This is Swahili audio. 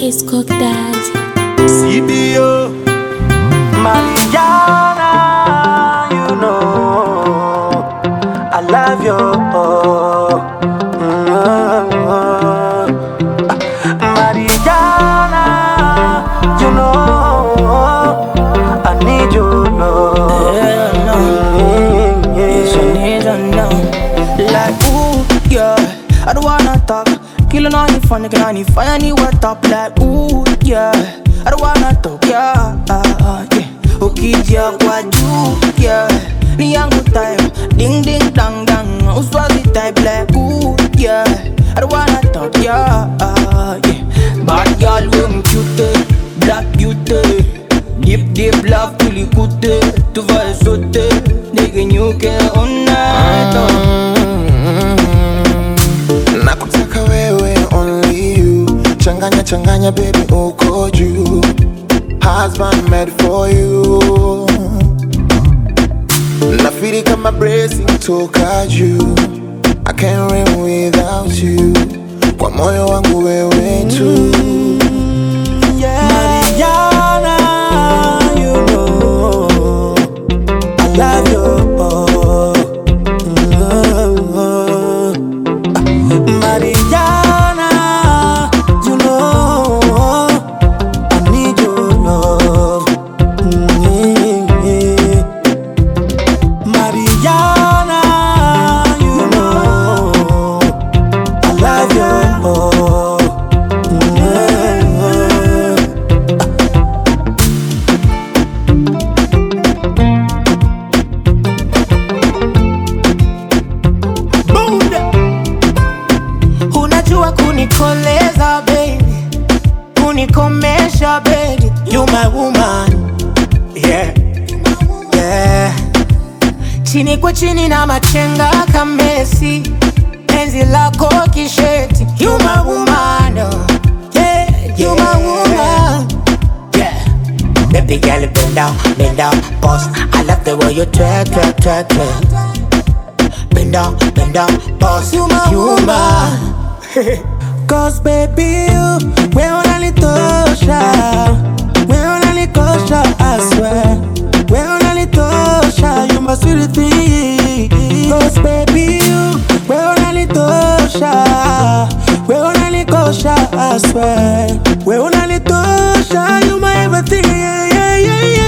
It's cooked dad. CBO, Mariana, you know I love you. Mariana, you know I need your love. Yeah, no. Yes, I need to know. Like, ooh, yeah, I don't wanna talk. Killing on your phone, you can only find anywhere top. Like, ooh, yeah, I don't wanna talk, yeah, yeah. Ukija kwa juu, yeah, ni yangu time. Ding, ding, dang, dang. Uswazi type like, ooh, yeah, I don't wanna talk, yeah, yeah. Bad girl, we cute, black beauty. Deep, deep love, tulikute. Tuvae sote, nige nyuke all night, Nakutaka wewe, only you. Changanya, changanya, baby, uko juu. Husband made for you. Nafiri kama blessing toka juu. I can't live without you. Kwa moyo wangu wewe tu. Mariana, you know I love you. Mariana, you know I need your love. Mariana, you know I love you. Unajua kunikoleza baby, kunikomesha baby. You my woman, yeah, yeah. Chini kwa chini na machenga kamesi, penzi lako kisheti. You my woman, oh, yeah, you my woman, yeah. Baby girl, bend down, boss. I love the way you twerk, twerk, twerk, twerk. Bend down, boss. You my woman. Cause baby you, we unanitosha, we unanikosha, I swear. We unanitosha, you my sweet thing. Cause baby you, we unanitosha, we unanikosha, I swear. We unanitosha, you my everything, yeah, yeah, yeah, yeah.